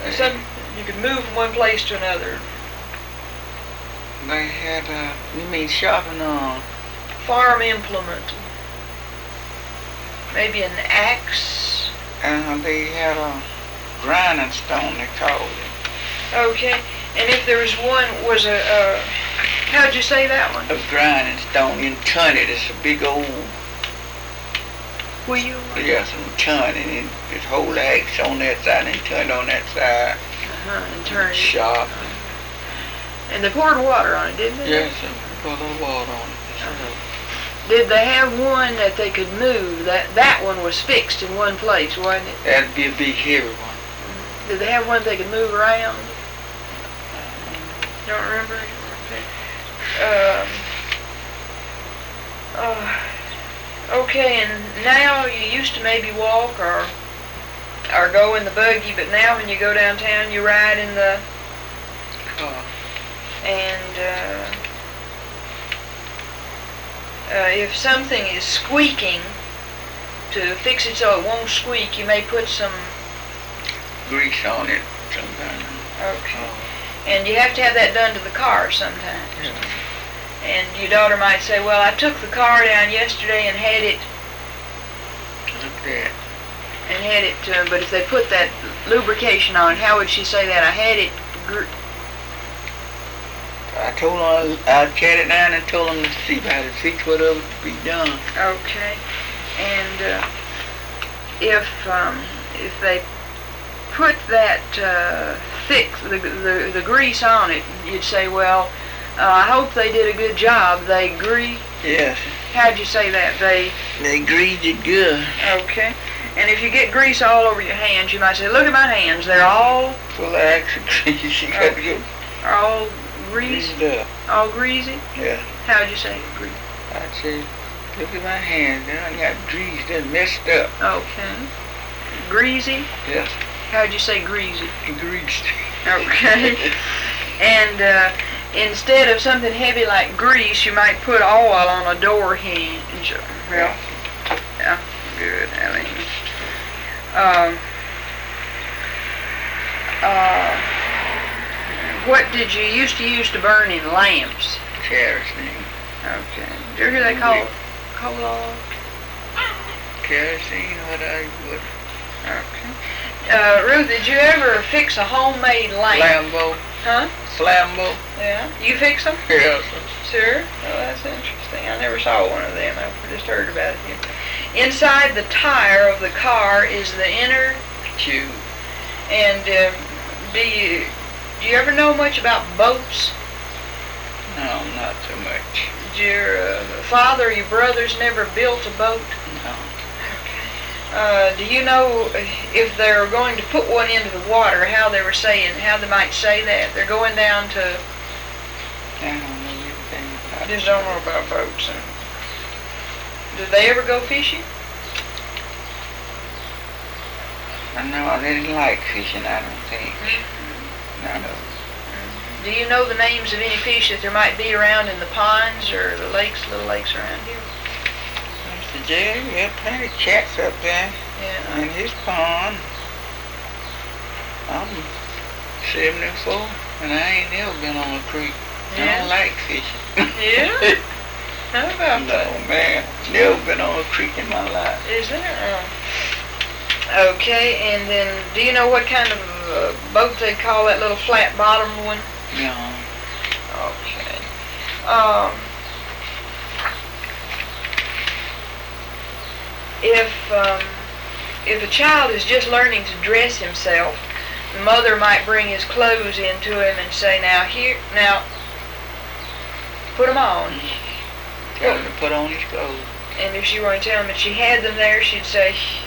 Some you could move from one place to another. They had, you mean shopping on? Farm implement. Maybe an axe. They had a grinding stone, they called it. Okay. And if there was one, how'd you say that one? A grinding stone, you turn it, it's a big old... Will you? Yes, and turn it, and just hold the axe on that side and turn it on that side. And turn it. Sharp. And they poured water on it, didn't they? Yes, they put a little water on it. Did they have one that they could move? That one was fixed in one place, wasn't it? That'd be a big heavy one. Did they have one they could move around? Don't remember? Okay, and now you used to maybe walk or go in the buggy, but now when you go downtown you ride in the car. And if something is squeaking, to fix it so it won't squeak, you may put some grease on it sometimes. Okay. And you have to have that done to the car sometimes. Yeah. And your daughter might say, well, I took the car down yesterday and had it. Look at that. And had it, but if they put that lubrication on, how would she say that? I had it. I told them I'd cat it down and told them to see how to fix whatever to be done. Okay. And if they put that the grease on it, you'd say, well, I hope they did a good job. They greased. Yes. How'd you say that? They greased it good. Okay. And if you get grease all over your hands, you might say, look at my hands. They're all full of extra grease. You got to get all greased up. All greasy? Yeah. How'd you say greasy? I'd say, look at my hands. They got grease that's messed up. Okay. Greasy? Yes. How'd you say greasy? Greased. Okay. And instead of something heavy like grease, you might put oil on a door hinge. Well, yeah, good. I mean, what did you used to use to burn in lamps? Kerosene. Okay. Did you ever hear that called coal? Kerosene, what I would. Okay. Ruth, did you ever fix a homemade lamp? Flambeau. Huh? Flambeau. Yeah. You fix them? Yes. Sure. Oh, that's interesting. I never saw one of them. I've just heard about it here. Inside the tire of the car is the inner tube. And do you ever know much about boats? No, not too much. Did your father or your brothers never built a boat? No. Do you know if they're going to put one into the water, how they might say that? They're going down to... I don't know anything about Just don't know about boats. Did they ever go fishing? No, they didn't like fishing, I don't think. None of them. Do you know the names of any fish that there might be around in the ponds or the lakes, little lakes around here? Mr. Jerry, we have plenty of cats up there. Yeah. In his pond. I'm 74 and I ain't never been on a creek. Yeah. I don't like fishing. Yeah? How about that? No, man. Never been on a creek in my life. Is there? Okay, and then do you know what kind of boat they call that little flat bottomed one? No. Okay. If a child is just learning to dress himself, the mother might bring his clothes into him and say, now, put them on. Tell him to put on his clothes. And if she were to tell him that she had them there, she'd say,